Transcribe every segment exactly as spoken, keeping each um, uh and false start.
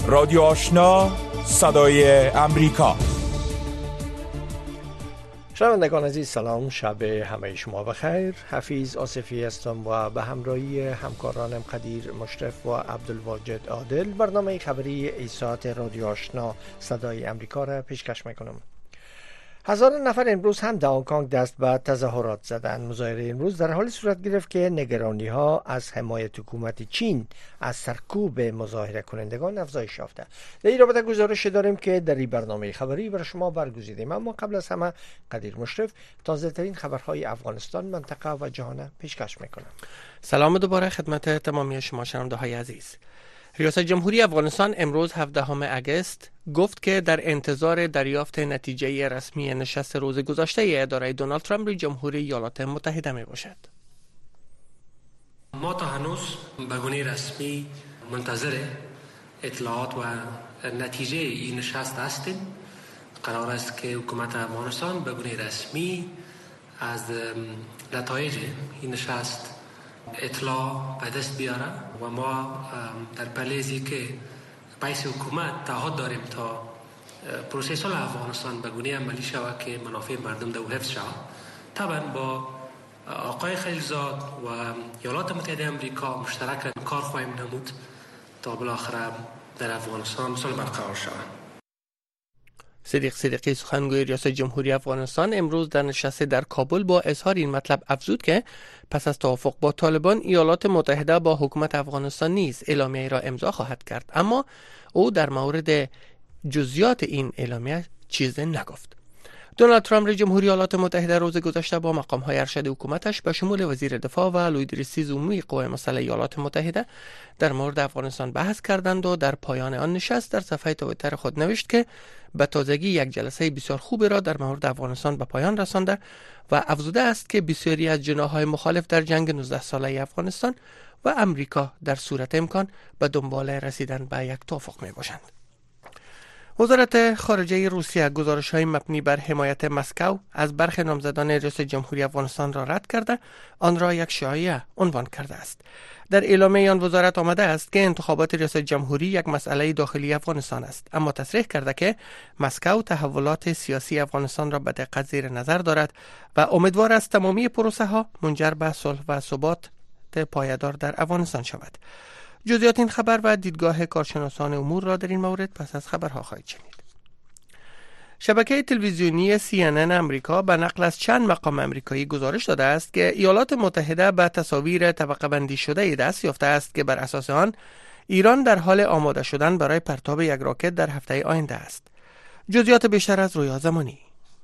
رادیو آشنا، صدای امریکا. شنوندگان عزیز سلام، شب همه شما بخیر. حفیظ آصفی هستم و به همراهی همکارانم قدیر مشرف و عبدالواجد عادل برنامه خبری ایساعت رادیو آشنا صدای امریکا را پیشکش میکنم. هزاران نفر امروز هم در هنگ کنگ دست به تظاهرات زدند. مظاهره امروز در حال صورت گرفت که نگرانی ها از حمایت حکومت چین از سرکوب مظاهره کنندگان افزایش یافته. در این رابطه گزارش داریم که در این برنامه خبری برای شما برگزیدیم، اما قبل از همه قدیر مشرف تازه ترین خبرهای افغانستان، منطقه و جهان پیشکش میکنم. سلام دوباره خدمت تمامی شما شنونده های عزیز. ریاست جمهوری افغانستان امروز هفدهم اگست گفت که در انتظار دریافت نتیجه رسمی نشست روز گذشته اداره دونالد ترامپ رئیس جمهوری ایالات متحده می باشد. ما تا هنوز به گونه رسمی منتظر اطلاعات و نتیجه این نشست هستیم. قرار است که حکومت افغانستان به گونه رسمی از نتایج این نشست اطلاع به دست بیاره و ما در پلیزی که بایس حکومت تعهد داریم تا پروسه صلح افغانستان به گونه عملی شود که منافع مردم دو حفظ شود. طبعا با آقای خلیلزاد و ایالات متحده آمریکا مشترک کار خواهیم نمود تا بالاخره در افغانستان صلح برقرار شود. صدیق صدیقی سخنگوی ریاست جمهوری افغانستان امروز در نشست در کابل با اظهار این مطلب افزود که پس از توافق با طالبان ایالات متحده با حکومت افغانستان نیز اعلامیه را امضا خواهد کرد، اما او در مورد جزئیات این اعلامیه چیزی نگفت. دونالد ترامپ رئیس جمهوری ایالات متحده روز گذشته با مقام‌های ارشد حکومتش به شمول وزیر دفاع و لوید ریسیز عمومی قوای مسلح ایالات متحده در مورد افغانستان بحث کردند و در پایان آن نشست در صفحه توییتر خود نوشت که به تازگی یک جلسه بسیار خوب را در مورد افغانستان به پایان رسانده و افزوده است که بسیاری از جناح‌های مخالف در جنگ نوزده ساله افغانستان و امریکا در صورت امکان به دنبال رسیدن به یک توافق می‌باشند. وزارت خارجه روسیه گزارش‌های مبنی بر حمایت مسکو از برخی نامزدان ریاست جمهوری افغانستان را رد کرده آن را یک شایعه عنوان کرده است. در اعلامیه آن وزارت آمده است که انتخابات ریاست جمهوری یک مسئله داخلی افغانستان است، اما تصریح کرده که مسکو تحولات سیاسی افغانستان را به دقت زیر نظر دارد و امیدوار است تمامی پروسه ها منجر به صلح و ثبات پایدار در افغانستان شود. جزئیات این خبر و دیدگاه کارشناسان امور را در این مورد پس از خبرها خواهید شنید. شبکه تلویزیونی سی ان ان امریکا به نقل از چند مقام امریکایی گزارش داده است که ایالات متحده به تصاویر طبقه بندی شده دست یافته است که بر اساس آن ایران در حال آماده شدن برای پرتاب یک راکت در هفته آینده است. جزئیات بیشتر از رویا زمانی.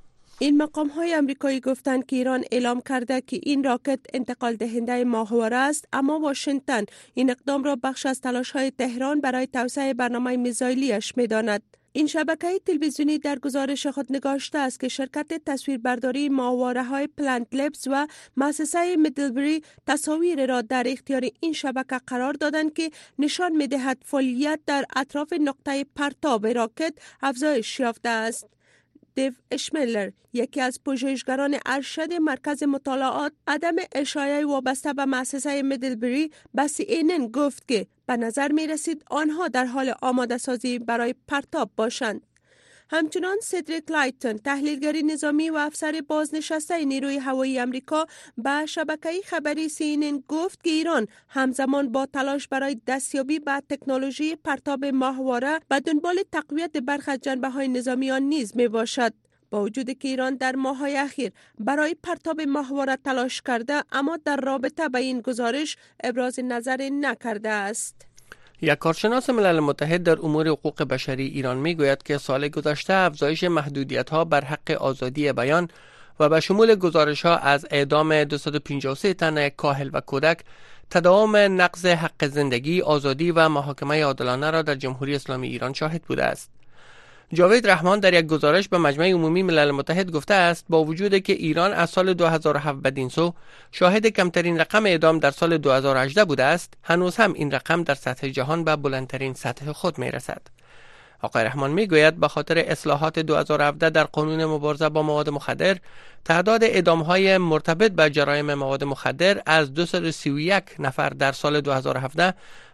این مقام‌های آمریکایی گفتند که ایران اعلام کرده که این راکت انتقال دهنده ماهواره است، اما واشنگتن این اقدام را بخش از تلاش‌های تهران برای توسعه برنامه میزایلی‌اش می‌داند. این شبکه تلویزیونی در گزارش خود نگاشته است که شرکت تصویربرداری ماهواره‌های پلنت لبز و مؤسسه میدلبری تصاویر را در اختیار این شبکه قرار دادند که نشان می‌دهد فعالیت در اطراف نقطه پرتاب راکت افزایش یافته است. دیو اشملر، یکی از پژوهشگران ارشد مرکز مطالعات عدم اشاعه وابسته به مؤسسه میدلبری به سی ان ان گفت که به نظر می رسید آنها در حال آماده سازی برای پرتاب باشند. همچنان سدریک لایتن، تحلیلگر نظامی و افسر بازنشسته نیروی هوایی آمریکا به شبکه خبری سی ان ان گفت که ایران همزمان با تلاش برای دستیابی به تکنولوژی پرتاب ماهواره به دنبال تقویت برخی از جنبه‌های نظامی آن نیز می باشد. با وجود که ایران در ماه‌های اخیر برای پرتاب ماهواره تلاش کرده، اما در رابطه با این گزارش ابراز نظر نکرده است. یک کارشناس ملل متحد در امور حقوق بشری ایران میگوید که سال گذشته افزایش محدودیت‌ها بر حق آزادی بیان و به شمول گزارش‌ها از اعدام دویست و پنجاه و سه تن کاهل و کودک، تداوم نقض حق زندگی، آزادی و محاکمه عادلانه را در جمهوری اسلامی ایران شاهد بوده است. جاوید رحمان در یک گزارش به مجمع عمومی ملل متحد گفته است با وجود که ایران از سال دو هزار و هفت بدین سو شاهد کمترین رقم اعدام در سال دو هزار و هجده بوده است، هنوز هم این رقم در سطح جهان به بلندترین سطح خود می رسد. آقای رحمان می گوید به خاطر اصلاحات دو هزار و هفده در قانون مبارزه با مواد مخدر، تعداد اعدام‌های مرتبط با جرایم مواد مخدر از دویست و سی و یک نفر در سال دو هزار و هفده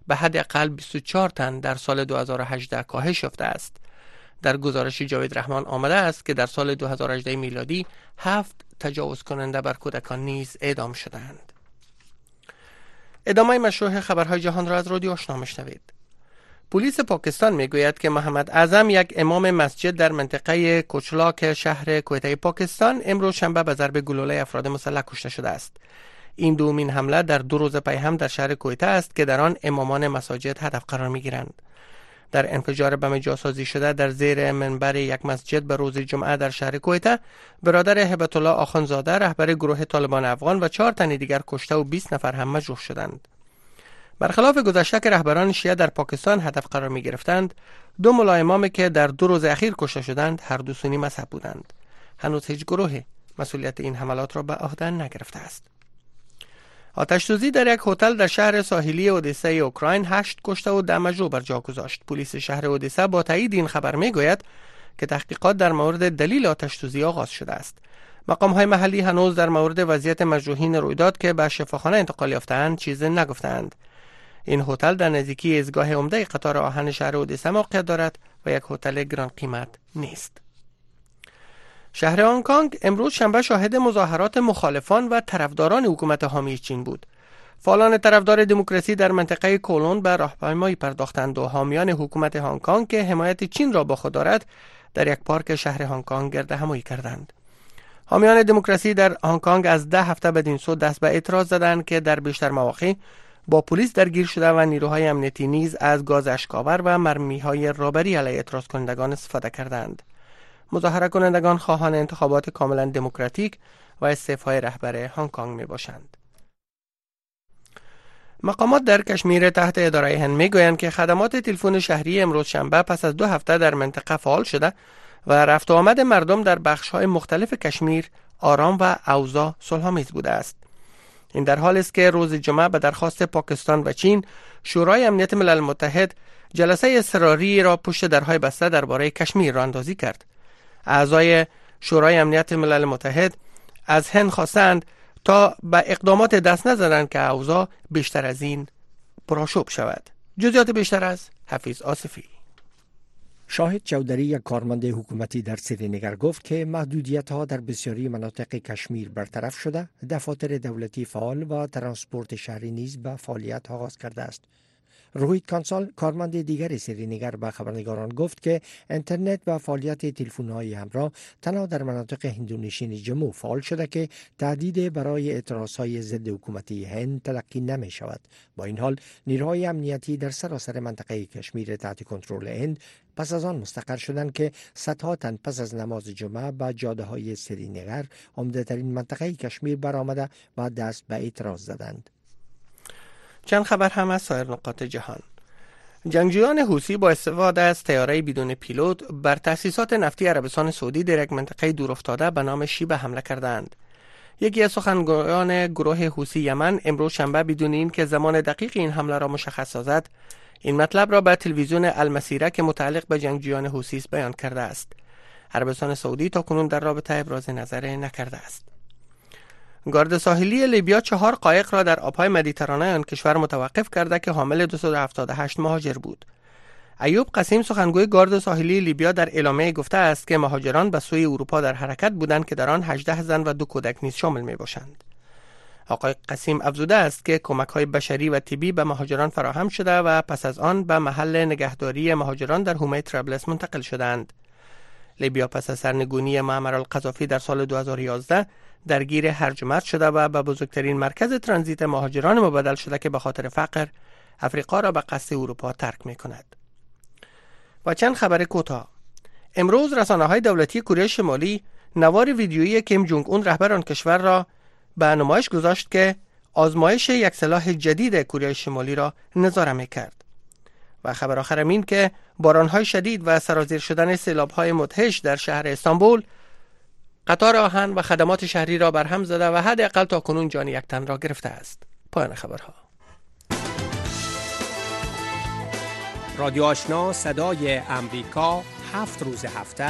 به حداقل بیست و چهار تن در سال دو هزار و هجده کاهش یافته است. در گزارش جاوید رحمان آمده است که در سال دو هزار و هجده میلادی هفت تجاوز کننده بر کودکان نیز اعدام شدند. ادامه مشروع خبرهای جهان را از رادیو آشنا میشنوید. پلیس پاکستان میگوید که محمد اعظم، یک امام مسجد در منطقه کوچلاک شهر کویته پاکستان، امروز شنبه به ضرب گلوله افراد مسلح کشته شده است. این دومین حمله در دو روز پی هم در شهر کویته است که در آن امامان مساجد هدف قرار میگیرند. در انفجار بم جاسازی شده در زیر منبر یک مسجد به روز جمعه در شهر کویته، برادر هبت الله آخوندزاده رهبر گروه طالبان افغان و چهار تن دیگر کشته و بیست نفر هم مجروح شدند. برخلاف گذشته که رهبران شیعه در پاکستان هدف قرار می گرفتند، دو ملا امامی که در دو روز اخیر کشته شدند هر دو سنی مذهب بودند. هنوز هیچ گروهی مسئولیت این حملات را به عهده نگرفته است. آتش‌سوزی در یک هتل در شهر ساحلی اودسه اوکراین هشت کشته و ده مجروح بر جا گذاشت. پلیس شهر اودسه با تایید این خبر میگوید که تحقیقات در مورد دلیل آتش‌سوزی آغاز شده است. مقام‌های محلی هنوز در مورد وضعیت مجروحین رویداد که به شفاخانه انتقال یافته‌اند چیزی نگفتند. این هتل در نزدیکی ایستگاه عمده قطار آهن شهر اودسه موقعیت دارد و یک هتل گران قیمت نیست. شهر هنگ کنگ امروز شنبه شاهد مظاهرات مخالفان و طرفداران حکومت حامی چین بود. فعالان طرفدار دموکراسی در منطقه کولون به راهپیمایی پرداختند و حامیان حکومت هنگ کنگ که حمایت چین را با خود دارد در یک پارک شهر هنگ کنگ گرد همایی کردند. حامیان دموکراسی در هنگ کنگ از ده هفته بدین سو دست به اعتراض زدند که در بیشتر مواقع با پلیس درگیر شده و نیروهای امنیتی نیز از گاز اشک‌آور و مرمی‌های رابری علیه اعتراض کنندگان استفاده کردند. مظاهره کنندگان خواهان انتخابات کاملا دموکراتیک و استعفای رهبر هنگ کنگ می باشند. مقامات در کشمیر تحت اداره هند می گویند که خدمات تلفن شهری امروز شنبه پس از دو هفته در منطقه فعال شده و رفت و آمد مردم در بخش‌های مختلف کشمیر آرام و اوضاع صلح‌آمیز بوده است. این در حالی است که روز جمعه به درخواست پاکستان و چین، شورای امنیت ملل متحد جلسه اضطراری را پشت درهای بسته درباره کشمیر را اندازی کرد. اعضای شورای امنیت ملل متحد از هند خواستند تا به اقدامات دست نزنند که اوضاع بیشتر از این پرآشوب شود. جزئیات بیشتر از حفیظ آصفی. شاهد چودری، یک کارمند حکومتی در سرینگر، گفت که محدودیت ها در بسیاری مناطق کشمیر برطرف شده، دفاتر دولتی فعال و ترانسپورت شهری نیز به فعالیت آغاز کرده است. روهیت کانسال، کارمند دیگر سرینگر، به خبرنگاران گفت که اینترنت و فعالیت تلفن‌های همراه تنها در مناطق هندونشین جمو فعال شده که تهدید برای اعتراضهای ضد حکومتی هند تلقی نمی شود. با این حال نیروهای امنیتی در سراسر منطقه کشمیر تحت کنترل هند پس از آن مستقر شدند که صدها تن پس از نماز جمعه به جاده‌های سرینگر، عمده‌ترین منطقه کشمیر، برآمده و دست به اعتراض زدند. چند خبر هم از سایر نقاط جهان. جنگجویان حوثی با استفاده از طیاره بدون پیلوت بر تأسیسات نفتی عربستان سعودی در یک منطقه دورافتاده به نام شیبه حمله کردند. یکی از سخنگویان گروه حوثی یمن امروز شنبه بدون این که زمان دقیق این حمله را مشخص سازد، این مطلب را به تلویزیون المسیره که متعلق به جنگجویان حوثی است بیان کرده است. عربستان سعودی تاکنون در رابطه ابراز نظر نکرده است. گارد ساحلی لیبیا چهار قایق را در آبهای مدیترانه آن کشور متوقف کرده که حامل دویست و هفتاد و هشت مهاجر بود. ایوب قسیم، سخنگوی گارد ساحلی لیبیا، در اعلامیه گفته است که مهاجران به سوی اروپا در حرکت بودند که در آن هجده زن و دو کودک نیز شامل می باشند. آقای قسیم افزوده است که کمک‌های بشری و طبی به مهاجران فراهم شده و پس از آن به محل نگهداری مهاجران در حومه طرابلس منتقل شدند. لیبیا پس از سرنگونی معمر القذافی در سال دو هزار و یازده درگیر هرج و مرج شده و به بزرگترین مرکز ترانزیت مهاجران مبدل شده که به خاطر فقر افریقا را به قصد اروپا ترک می کند. و چند خبر کوتاه. امروز رسانه‌های دولتی کره شمالی نوار ویدیویی کیم جونگ اون، رهبر آن کشور، را به نمایش گذاشت که آزمایش یک سلاح جدید کره شمالی را نظاره می کرد. و خبر آخرم این که باران‌های شدید و سرازیر شدن سیلاب‌های مدهش در شهر استانبول قطار آهن و خدمات شهری را برهم زده و حداقل تاکنون جان یک تن را گرفته است. پایان خبرها. رادیو آشنا صدای امریکا، هفت روز هفته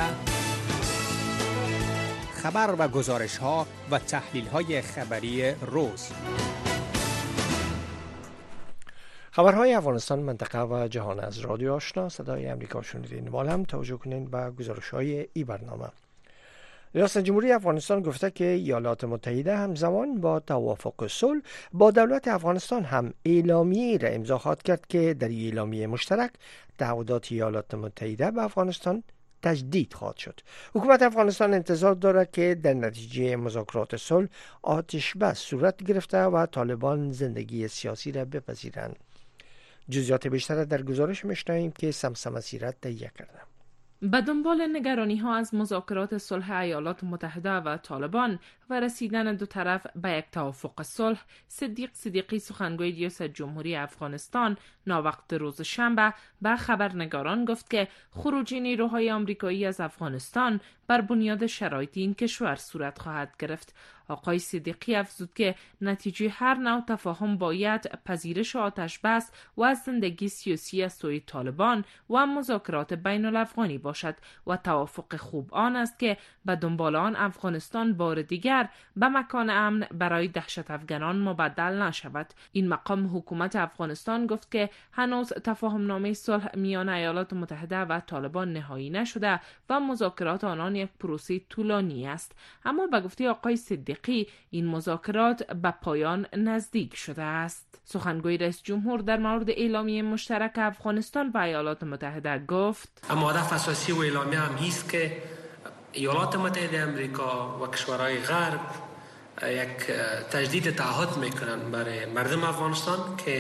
خبر و گزارش ها و تحلیل های خبری روز. خبرهای افغانستان، منطقه و جهان از رادیو آشنا صدای امریکا شنیدین. حالا هم توجه کنین به گزارش‌های این برنامه. ریاست جمهوری افغانستان گفته که ایالات متحده همزمان با توافق صلح با دولت افغانستان هم اعلامیه را امضا خواهد کرد که در اعلامیه مشترک تعهدات ایالات متحده به افغانستان تجدید خواهد شد. حکومت افغانستان انتظار دارد که در نتیجه مذاکرات صلح آتش بس صورت گرفته و طالبان زندگی سیاسی را بپذیرند. جزئیات بیشتر در گزارش میشنویم که سمسم سیرت تهیه کرده. به دنبال نگرانی ها از مذاکرات صلح ایالات متحده و طالبان و رسیدن دو طرف به یک توافق صلح، صدیق صدیقی سخنگوی ریاست جمهوری افغانستان ناوقت روز شنبه به خبرنگاران گفت که خروج نیروهای آمریکایی از افغانستان بر بنیاد شرایط این کشور صورت خواهد گرفت. آقای صدیقی افزود که نتیجه هر نوع تفاهم باید پذیرش آتش بس و از زندگی سیاسی از سوی طالبان و مذاکرات بین الافغانی باشد و توافق خوب آن است که به دنبال آن افغانستان بار دیگر به مکان امن برای دهشت افغانان مبدل نشود. این مقام حکومت افغانستان گفت که هنوز تفاهم نامه صلح میان ایالات متحده و طالبان نهایی نشده و مذاکرات آنان یک پروسه طولانی است، اما به گفته آقای صدیقی این مذاکرات به پایان نزدیک شده است. سخنگوی رئیس جمهور در مورد اعلامیه مشترک افغانستان و ایالات متحده گفت: اما هدف اساسی و اعلامیه هم است که ایالات متحده امریکا و کشورهای غرب یک تجدید تعهد میکنند برای مردم افغانستان که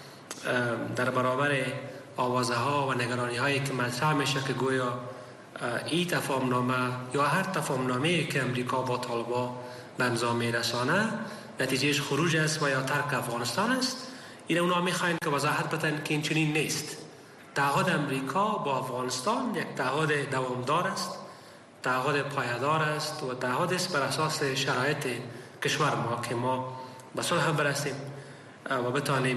در برابر آوازه ها و نگرانی هایی که مطرح میشه که گویا این تفاهم نامه یا هر تفاهم نامه‌ای که امریکا با طالبان به امضا میرسانه نتیجهش خروج است و یا ترک افغانستان است. این اونا میخواین که وضاحت بدن که این چنین نیست. تعهد امریکا با افغانستان یک تعهد دوامدار است، تعهد پایدار است و تعهد است بر اساس شرایط کشور ما که ما به صلح برسیم و بتانیم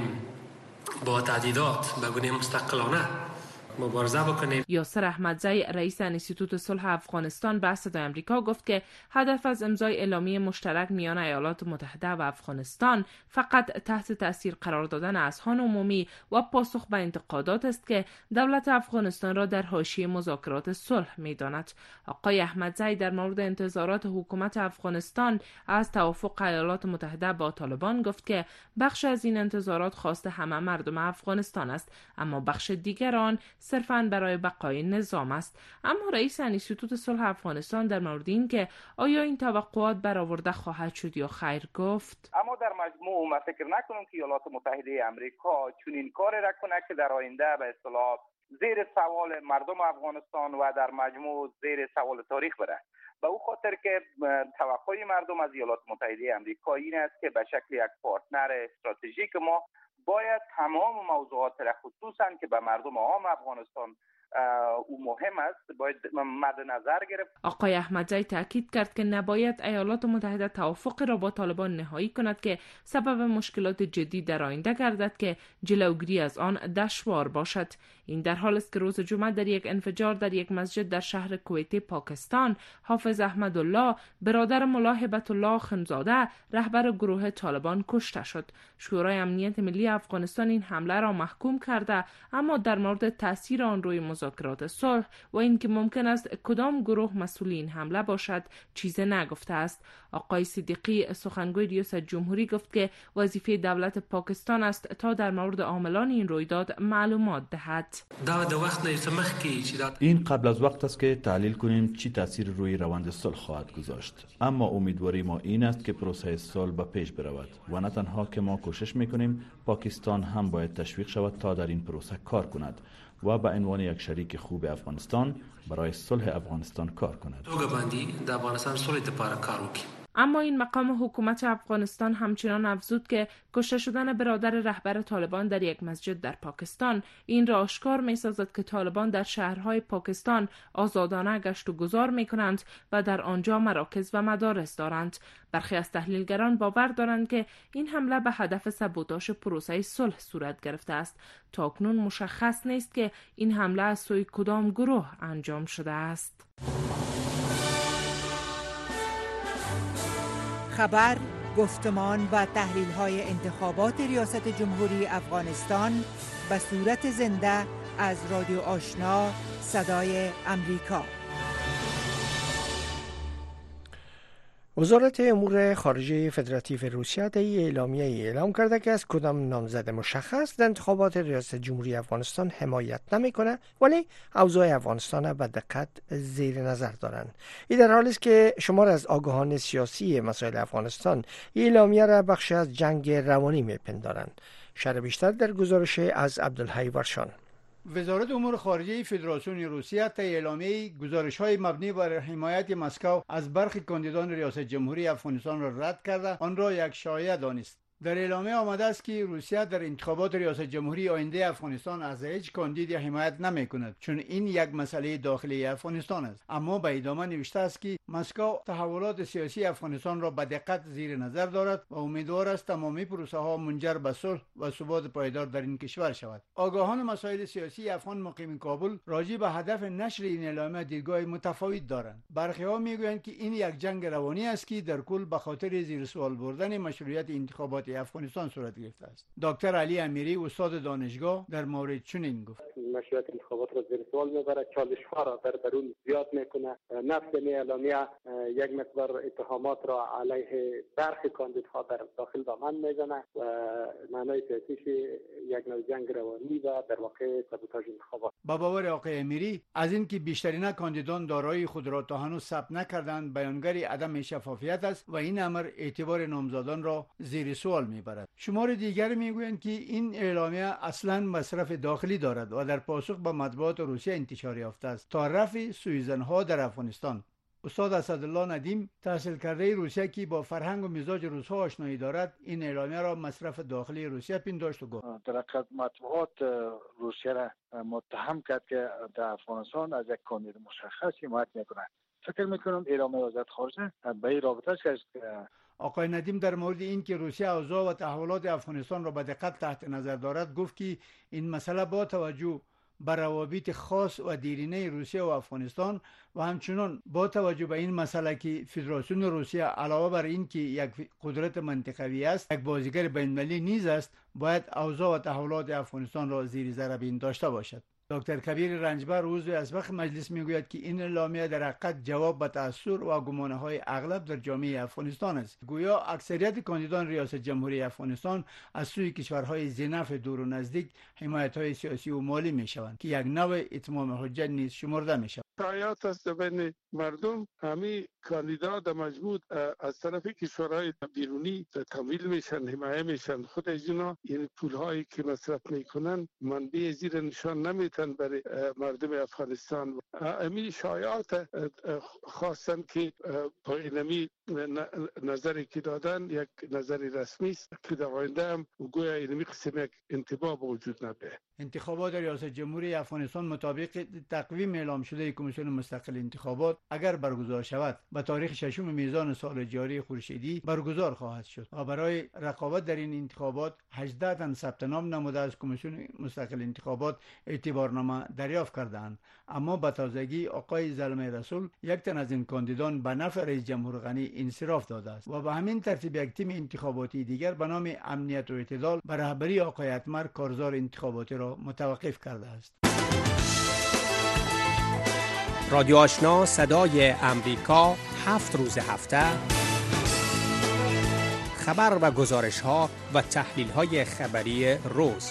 با تهدیدات به گونه مستقلانه مبارزه بکنیم. یاسر احمدزی رئیس انستیتوت صلح افغانستان به صدای آمریکا گفت که هدف از امضای اعلامیه مشترک میان ایالات متحده و افغانستان فقط تحت تاثیر قرار دادن اذهان عمومی و پاسخ به انتقادات است که دولت افغانستان را در حاشیه مذاکرات صلح می‌داند. آقای احمدزی در مورد انتظارات حکومت افغانستان از توافق ایالات متحده با طالبان گفت که بخش از این انتظارات خواست همه مردم افغانستان است، اما بخش دیگر آن صرفاً برای بقای نظام است. اما رئیس انستیتوت صلح افغانستان در مورد این که آیا این توقعات برآورده خواهد شد یا خیر گفت: اما در مجموع ما فکر نکنم که ایالات متحده امریکا چنین کاری را کنه که در آینده به اصطلاح زیر سوال مردم افغانستان و در مجموع زیر سوال تاریخ بره. به او خاطر که توقع مردم از ایالات متحده امریکا این است که به شکل یک پارتنر استراتژیک ما باید تمام موضوعات را خصوصا که به مردم عام افغانستان او مهم است باید مد نظر گرفت. آقای احمدزی تاکید کرد که نباید ایالات متحده توافق را با طالبان نهایی کند که سبب مشکلات جدی در آینده گردد که جلوگیری از آن دشوار باشد. این در حال است که روز جمعه در یک انفجار در یک مسجد در شهر کویت پاکستان حافظ احمدالله برادر ملا هبت الله خنزاده رهبر گروه طالبان کشته شد. شورای امنیت ملی افغانستان این حمله را محکوم کرده، اما در مورد تاثیر آن روی مذاکرات صلح و اینکه ممکن است کدام گروه مسئول این حمله باشد چیزی نگفته است. آقای صدیقی سخنگوی ریاست جمهوری گفت که وظیفه دولت پاکستان است تا در مورد عاملان این رویداد معلومات دهد. این قبل از وقت است که تحلیل کنیم چی تاثیر روی روند صلح خواهد گذاشت، اما امیدواری ما این است که پروسه صلح به پیش برود و نه تنها که ما کوشش میکنیم، پاکستان هم باید تشویق شود تا در این پروسه کار کند و به عنوان یک شریک خوب افغانستان برای صلح افغانستان کار کند. اما این مقام حکومت افغانستان همچنان افزود که کشته شدن برادر رهبر طالبان در یک مسجد در پاکستان این را آشکار می سازد که طالبان در شهرهای پاکستان آزادانه گشت و گذار می کنند و در آنجا مراکز و مدارس دارند. برخی از تحلیلگران باور دارند که این حمله به هدف سبوتاژ پروسه صلح صورت گرفته است. تاکنون مشخص نیست که این حمله از سوی کدام گروه انجام شده است. خبر گفتمان و تحلیل‌های انتخابات ریاست جمهوری افغانستان به صورت زنده از رادیو آشنا صدای امریکا. وزارت امور خارجه فدراتیو روسیه در اعلامیه اعلام کرده که از کدام نامزد مشخص در انتخابات ریاست جمهوری افغانستان حمایت نمیکنه، ولی اوضاع افغانستان به دقت زیر نظر دارند. این در حالی است که شمار از آگاهان سیاسی مسائل افغانستان اعلامیه را بخش از جنگ روانی میپندارند. شرح بیشتر در گزارش از عبدالحی ورشان. وزارت امور خارجه فدراسیون روسیه تا اعلامیه گزارش‌های مبنی بر حمایت مسکو از برخی کاندیدان ریاست جمهوری افغانستان را رد کرده، آن را یک شایعه دانست. در اعلامیه آمده است که روسیه در انتخابات ریاست جمهوری آینده افغانستان از هیچ کاندیدی حمایت نمی کند، چون این یک مسئله داخلی افغانستان است. اما به ادامه نوشته است که مسکو تحولات سیاسی افغانستان را به دقت زیر نظر دارد و امیدوار است تمامی پروسه ها منجر به صلح و ثبات پایدار در این کشور شود. آگاهان مسائل سیاسی افغان مقیم کابل راجع به هدف نشر این اعلامیه دیدگاه متفاوت دارند. برخی ها میگویند که این یک جنگ روانی است که در کل به خاطر زیر سوال بردن مشروعیت انتخابات افغانستان صورت گرفته است. دکتر علی امیری استاد دانشگاه در مورد چنین گفت: مشروعیت انتخابات را زیر سوال میبرد، چالش ها را در درون زیاد میکنه. نفس این اعلامیه یک مقدار اتهامات را علیه برخی کاندیدها در داخل و من میزنه و معنای سیاسیش یک نوع جنگ روانی و در واقع سابوتاژ انتخابات. با باور آقای امیری از اینکه بیشترین کاندیدان دارایی خود را تا هنوز ثبت نکردند بیانگر عدم شفافیت است و این امر اعتبار نامزدان را زیر سوال میبرد. شمار دیگر میگویند که این اعلامیه اصلا مصرف داخلی دارد و در پاسخ به مطبوعات روسیه انتشار یافته است تا رفع سوءظن‌ها در افغانستان. استاد اسدالله ندیم تحصیل کرده روسیه که با فرهنگ و مزاج روس‌ها آشنایی دارد این اعلامیه را مصرف داخلی روسیه پنداشت و گفت: در حقیقت مطبوعات روسیه را متهم کرد که در افغانستان از یک کاندید مشخص حمایت می‌کند. فکر می‌کنم اعلامیه وزارت خارجه به این رابطه است که آقای ندیم در مورد این که روسیه اوضاع و تحولات افغانستان را به دقت تحت نظر دارد گفت که این مسئله با توجه به روابط خاص و دیرینه روسیه و افغانستان و همچنان با توجه به این مسئله که فدراسیون روسیه علاوه بر این که یک قدرت منطقوی است یک بازیگر بین‌المللی نیز است، باید اوضاع و تحولات افغانستان را زیر ذره بین داشته باشد. دکتر کبیر رنجبر عضو اسبق مجلس میگوید که این اعلامیه در حقیقت جواب به تأثیر و گمانه‌های اغلب در جامعه افغانستان است. گویا اکثریت کاندیدان ریاست جمهوری افغانستان از سوی کشورهای ذی‌نفع دور و نزدیک حمایت‌های سیاسی و مالی میشوند که یک نوع اتمام حجت نیز شمرده میشود. شایعات است بین مردم، همین کاندیدا در مجموع از طرف کشورهای بیرونی تمویل میشن، حمایت میشن. خود از اینا این پولهایی که مصرف میکنن منبع زیر نشان نمیتن برای مردم افغانستان. همین شایعات خواستن که با اینمی نظری که دادن یک نظری رسمی است که در آینده هم گویا اینمی قسم یک انتباه وجود نبه. انتخابات ریاست جمهوری افغانستان مطابق تقویم اعلام شده کمیسیون مستقل انتخابات اگر برگزار شود به تاریخ ششم میزان سال جاری خورشیدی برگزار خواهد شد و برای رقابت در این انتخابات هجده تن ثبت نام نموده از کمیسیون مستقل انتخابات اعتبارنامه دریافت کردند. اما به تازگی آقای زلمه رسول یک تن از این کاندیدان به نفع رئیس جمهور غنی انصراف داده است و به همین ترتیب یک تیم انتخاباتی دیگر به نام امنیت و اعتدال به رهبری آقای اتمر کارزار انتخاباتی را متوقف کرده است. رادیو آشنا صدای امریکا هفت روز هفته خبر و گزارش ها و تحلیل های خبری روز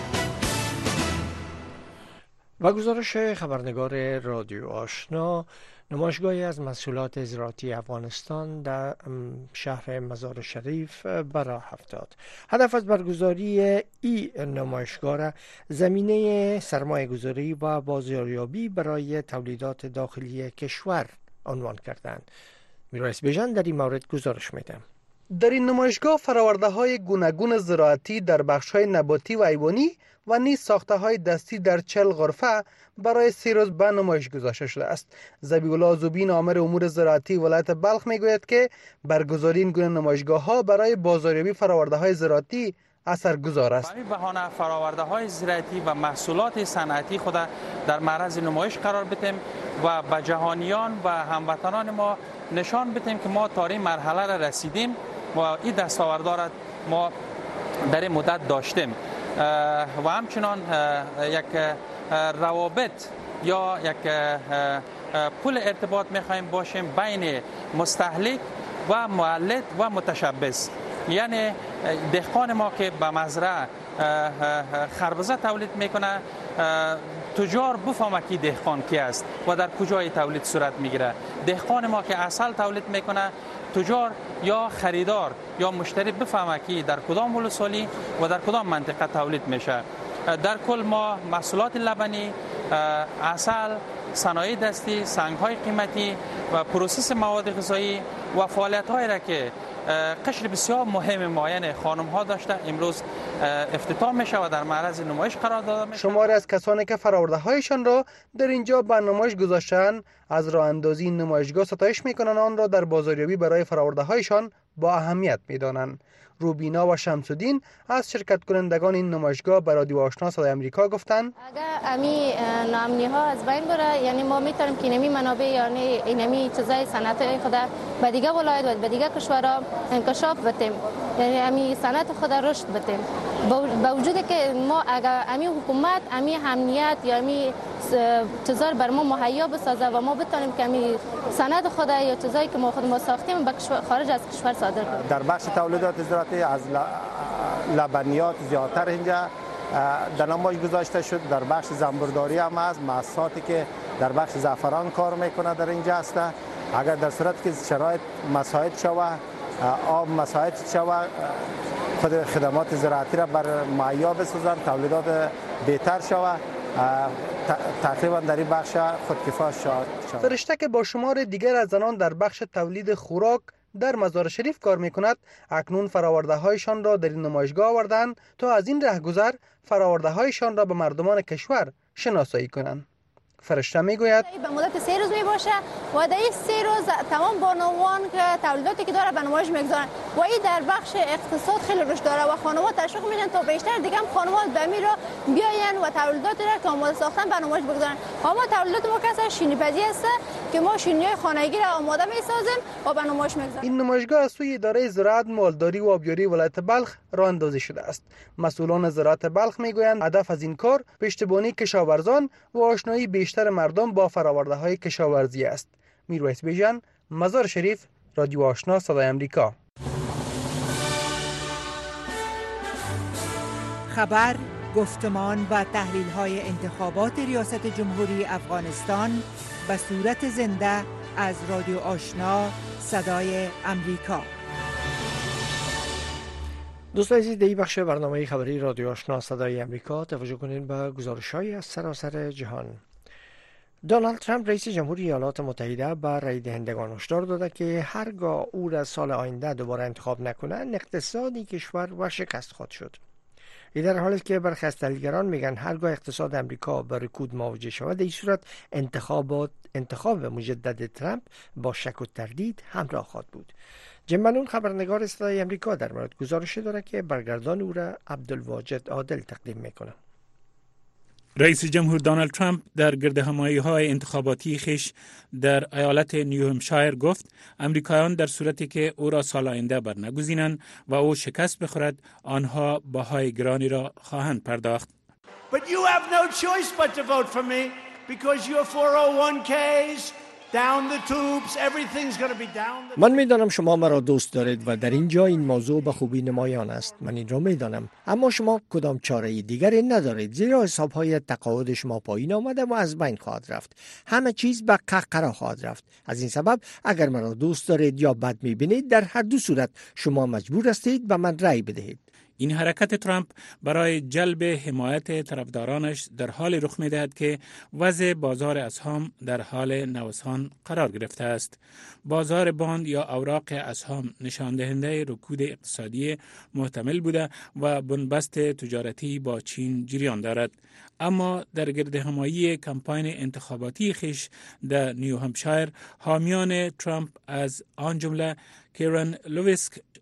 و گزارش خبرنگار رادیو آشنا. نمایشگاهی از محصولات زراعتی افغانستان در شهر مزار شریف به راه افتاد. هدف از برگزاری این نمایشگاه زمینه سرمایه گذاری و بازاریابی برای تولیدات داخلی کشور عنوان کردند. میرایس بیژن در این مورد گزارش میده. در این نمایشگاه فراورده های گوناگون زراعتی در بخش های نباتی و حیوانی و نیز ساخته های دستی در چهل غرفه برای سی روز به نمایش گذاشته شده است. ذبیح الله زوبین آمر امور زراعتی ولایت بلخ میگوید که برگزاری این گونه نمایشگاه ها برای بازاریابی فراورده های زراعتی اثرگذار است. برای بهانه فراورده های زراعتی و محصولات صنعتی خود در معرض نمایش قرار بدیم و به جهانیان و هموطنان ما نشان بدیم که ما تا این مرحله را رسیدیم و این دستاوردها را ما در این مدت داشتیم و همچنان یک روابط یا یک پل ارتباط می‌خوایم باشیم بین مستهلک و مولد و متشبث. یعنی دهقان ما که به مزرعه خربزه تولید میکنه، تجار بفهمه که دهقان کی است و در کجای تولید صورت میگیره. دهقان ما که عسل تولید میکنه، تجار یا خریدار یا مشتری بفهمه که در کدام ولسوالی و در کدام منطقه تولید میشه. در کل ما محصولات لبنی، عسل، صنایع دستی، سنگ‌های قیمتی و پروسس مواد غذایی و فعالیت‌هایی را که قشر بسیار مهم ما یعنی خانم‌ها داشته امروز افتتاح میشه و در معرض نمایش قرار داده میشه. شماری از کسانی که فرآورده‌هایشان را در اینجا به نمایش گذاشتن از راه اندازی نمایشگاه ستایش میکنند، آن را در بازاریابی برای فرآورده‌هایشان با اهمیت میدانند. روبینا و شمس‌الدین از شرکت کنندگان این نمایشگاه به رادیو آشنا صدای آمریکا گفتند اگر امی ناامنی ها از بین بره، یعنی ما میتونیم که اینمی منابع یعنی اینمی چیزای صنعت خود به دیگه ولایت و به دیگه کشورها انکشاف بدیم، یعنی امی صنعت خود رشد بدیم. با وجودی که ما اگر امی حکومت امی امنیت یا امی چیزا بر ما مهیا بسازه و ما بتونیم که امی صنعت خود یا چیزایی که ما خود ما ساختیم به خارج از کشور صادر کنیم. در بخش تولیدات زراعتی از لبنیات زیادتر اینجا در نمایش گذاشته شد. در بخش زنبورداری هم هست، محصولاتی که در بخش زعفران کار میکنه در اینجا هست. اگر در صورت که شرایط مساعد شود، آب مساعد شود، خود خدمات زراعتی را بر معیا بسازن، تولیدات بهتر شود، تقریبا در این بخش خودکفا شود. فرشته که با شمار دیگر از زنان در بخش تولید خوراک در مزار شریف کار می کند، اکنون فراورده هایشان را در این نمایشگاه آوردند تا از این رهگذر فراورده هایشان را به مردمان کشور شناسایی کنند. فرشته میگوید به مدت سه روز می باشه و در این سه روز تمام بانوان که تولیداتی که داره به نمایش میگذارن و این در بخش اقتصاد خیلی رشد داره و خانوار تشویق میشن تا بیشتر دیگه هم خانوار به می را بیاین و تولیداتی را که آماده ساختن به نمایش بگذارن. اما تولیدات ما کسا شینی پزی است که ما شینی‌های خانگی را آماده میسازیم و به نمایش میگذاریم. این نمایشگاه از سوی اداره زراعت، مالداری و آبیاری ولایت بلخ راه اندازی شده است. مسئولان زراعت بلخ میگویند هدف از این کار پشتیبانی کشاورزان و آشنایی بیشتر مردم با فرآورده‌های کشاورزی است. میرویس بیژن، مزار شریف، رادیو آشنا صدای آمریکا. خبر، گفتمان و تحلیل‌های انتخابات ریاست جمهوری افغانستان به صورت زنده از رادیو آشنا صدای آمریکا. دوستان عزیز، در این بخش برنامه خبری رادیو آشنا صدای آمریکا توجه کنید به گزارش‌های از سراسر جهان. دونالد ترامپ رئیس جمهوری ایالات متحده به رای دهندگان هشدار داده که هرگاه او را سال آینده دوباره انتخاب نکنند، اقتصادی کشور ورشکست خواهد شد. این در حالی که برخی از تحلیلگران میگن هرگاه اقتصاد امریکا به رکود مواجه شود، در این صورت انتخابات انتخاب مجدد ترامپ با شک و تردید همراه خواهد بود. جیم بنون خبرنگار صدای آمریکا در مورد گزارش داره که برگردان او را عبدالواجد عادل تقدیم میکنه. رئیس جمهور دونالد ترامپ در گردهمایی‌های انتخاباتی خیش در ایالت نیوهمشایر گفت امریکایان در صورتی که او را سال آینده برنگزینند و او شکست بخورد، آنها بهای گرانی را خواهند پرداخت. But you have no choice but to vote for me because your four oh one k's down the tubes, everything's going to be down the... من میدانم شما مرا دوست دارید و در اینجا این موضوع به خوبی نمایان است. من این را میدانم، اما شما کدام چاره دیگری ندارید، زیرا حسابهای تقاعد شما پایین آمده و از بین خواهد رفت. همه چیز به قهقرا خواهد رفت. از این سبب اگر مرا دوست دارید یا بد میبینید، در هر دو صورت شما مجبور هستید به من رأی بدهید. این حرکت ترامپ برای جلب حمایت طرفدارانش در حال رخ می‌دهد که وضع بازار اسهام در حال نوسان قرار گرفته است. بازار باند یا اوراق اسهام نشان دهنده رکود اقتصادی محتمل بوده و بنبست تجارتی با چین جریان دارد. اما در گردهمایی کمپاین انتخاباتی خیش در نیو همشایر، حامیان ترامپ از آن جمله کیرن لویسک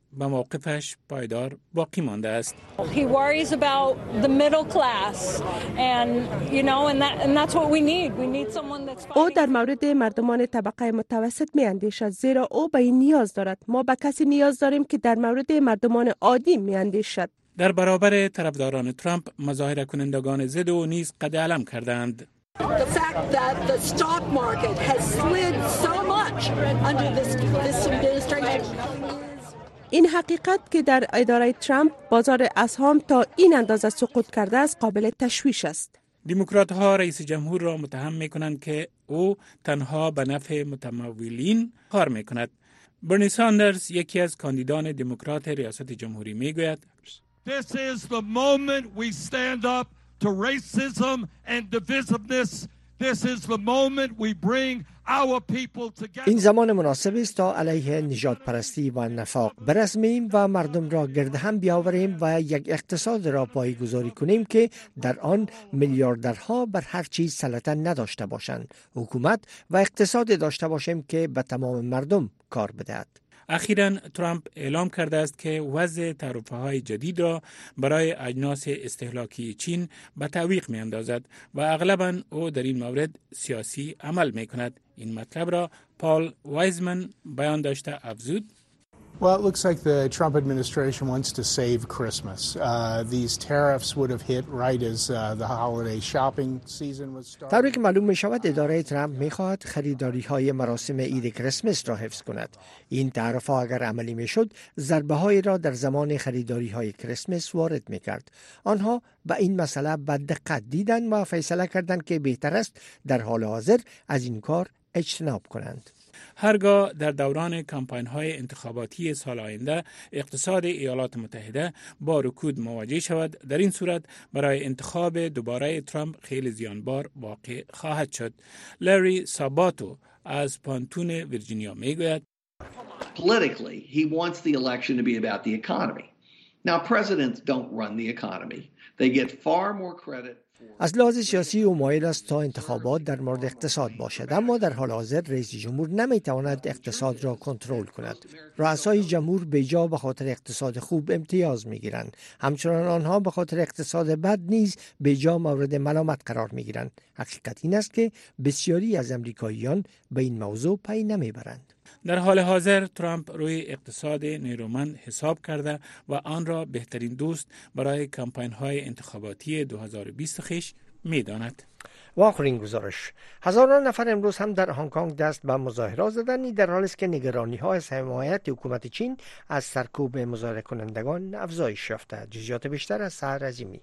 به موقفش پایدار باقی مانده است. He worries about the middle class and you know and that and that's what we need. We need someone that's او در مورد مردمان طبقه متوسط می اندیشد، زیرا او به این نیاز دارد. ما به کسی نیاز داریم که در مورد مردمان عادی می اندیشد. در برابر طرفداران ترامپ مظاهره کنندگان ضد او نیز قد علم کردند. The fact that the stock market has slid so much under this, this administration. این حقیقت که در اداره ترامپ بازار اسهام تا این اندازه سقوط کرده است قابل تشویش است. دموکرات ها رئیس جمهور را متهم می کنند که او تنها به نفع متمولین کار می کند. برنی ساندرز یکی از کاندیدان دموکرات ریاست جمهوری می گوید This is the moment we stand up to racism and divisiveness. This is the moment we bring our people together. این زمان مناسب است تا علیه نژاد پرستی و نفاق برسمیم و مردم را گرد هم بیاوریم و یک اقتصاد را پایه‌گذاری کنیم که در آن میلیاردرها بر هر چیز سلطه نداشته باشند. حکومت و اقتصاد داشته باشیم که به تمام مردم کار بدهد. اخیراً ترامپ اعلام کرده است که وضع تعرفه‌های جدید را برای اجناس استهلاکی چین به تعویق می‌اندازد و اغلباً او در این مورد سیاسی عمل می‌کند. این مطلب را پال وایزمن بیان داشته افزود: Well, it looks like the Trump administration wants to save Christmas. Uh, these tariffs would have hit right as uh, the holiday shopping season was starting. طوری که معلوم می شود اداره ترامپ می خواهد خریداری های مراسم عید کریسمس را حفظ کند. این تعرفه ها اگر عملی می شد ضربه هایی را در زمان خریداری های کریسمس وارد می کرد. آنها به این مسئله به دقت دیدند و فیصله کردند که بهتر است در حال حاضر از این کار اجتناب کنند. هرگاه در دوران کمپاین‌های انتخاباتی سال آینده اقتصاد ایالات متحده با رکود مواجه شود، در این صورت برای انتخاب دوباره ترامپ خیلی زیانبار واقع خواهد شد. لری ساباتو از پانتون ویرجینیا میگوید: Politically, he wants the election to be about the economy. Now, presidents don't run the economy. They get far more credit. از لحاظ سیاسی او مایل است تا انتخابات در مورد اقتصاد باشد، اما در حال حاضر رئیس جمهور نمیتواند اقتصاد را کنترل کند. رؤسای جمهور بیجا به خاطر اقتصاد خوب امتیاز میگیرند، همچنان آنها به خاطر اقتصاد بد نیز بیجا مورد ملامت قرار میگیرند. حقیقت این است که بسیاری از امریکاییان به این موضوع پی نمیبرند. در حال حاضر ترامپ روی اقتصاد نیرومند حساب کرده و آن را بهترین دوست برای کمپاین‌های انتخاباتی دو هزار و بیست خیش می‌داند. و آخرین گزارش: هزاران نفر امروز هم در هنگ کنگ دست به مظاهرات زدند، در حالی است که نگرانی‌ها از حمایت حکومت چین از سرکوب مظاهره کنندگان افزایش یافته. جزئیات بیشتر از سحر عظیمی.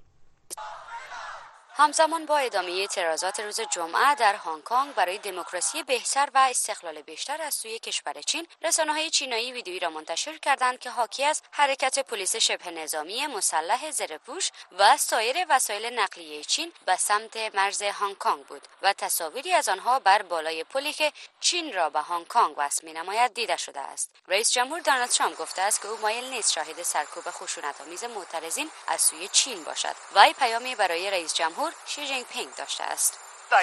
همزمان با ادامه اعتراضات روز جمعه در هنگ کنگ برای دموکراسی بهتر و استقلال بیشتر از سوی کشور چین، رسانه‌های چینایی ویدیویی را منتشر کردند که حاکی از حرکت پلیس شبه نظامی مسلح زره‌پوش و سایر وسایل نقلیه چین به سمت مرز هنگ کنگ بود و تصاویری از آنها بر بالای پلی که چین را به هنگ کنگ وصل می‌نماید دیده شده است. رئیس جمهور دونالد ترامپ گفته است که او مایل نیست شاهد سرکوب خشونت‌آمیز معترضین از سوی چین باشد. وی پیامی برای رئیس جمهور شی جین پینگ داشته است.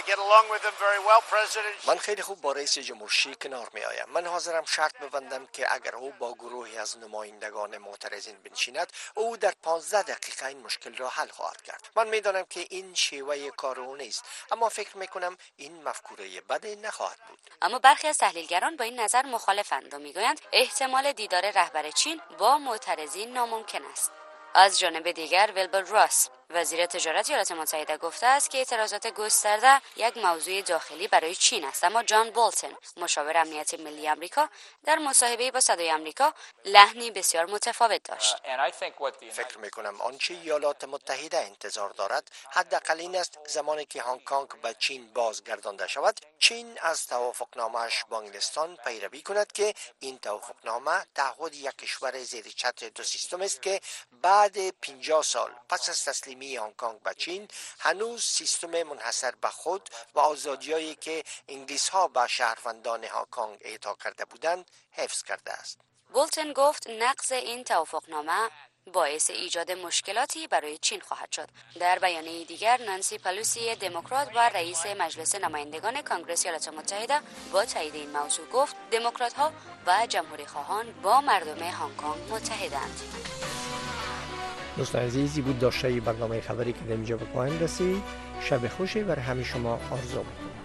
من خیلی خوب با رئیس جمهور شی کنار می آیم. من حاضرم شرط ببندم که اگر او با گروهی از نمایندگان معترضین بنشیند، او در پانزده دقیقه این مشکل را حل خواهد کرد. من می دانم که این شیوه کار او نیست، اما فکر می کنم این مفکوره بدی نخواهد بود. اما برخی از تحلیلگران با این نظر مخالفند و می گویند احتمال دیدار رهبر چین با معترضین ناممکن است. از جانب دیگر ویلبر راس وزیر تجارت ایالات متحده گفته است که اعتراضات گسترده یک موضوع داخلی برای چین است، اما جان بولتن مشاور امنیت ملی آمریکا در مصاحبه‌ای با صدای آمریکا لحنی بسیار متفاوت داشت. فکر می‌کنم آنچه ایالات متحده انتظار دارد حداقل این است زمانی که هنگ کنگ به چین بازگردانده شود، چین از توافقنامه‌اش با انگلستان پیروی کند که این توافقنامه تعهد یک کشور زیر چتر دو سیستم است که بعد پنجاه سال پس از تسلیمی هنگ کنگ به چین هنوز سیستم منحصر به خود و آزادیایی که انگلیس‌ها به شهروندان هنگ کنگ اعطا کرده بودند حفظ کرده است. بولتن گفت نقض این توافقنامه باعث ایجاد مشکلاتی برای چین خواهد شد. در بیانیه دیگر نانسی پلوسی دموکرات و رئیس مجلس نمایندگان کانگرس ایالات متحده با تایید این موضوع گفت دموکرات‌ها و جمهوری خواهان با مردم هنگ کنگ متحدند. دوستان عزیزی بود داشته برنامه خبری که در اینجا به پایان رسید. شب خوشی بر همه شما آرزو می‌کنم.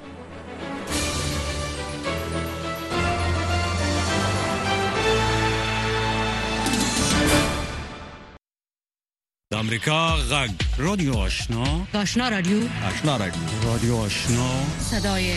امریکا غږ رادیو آشنا آشنا رادیو آشنا رادیو رادیو آشنا صدای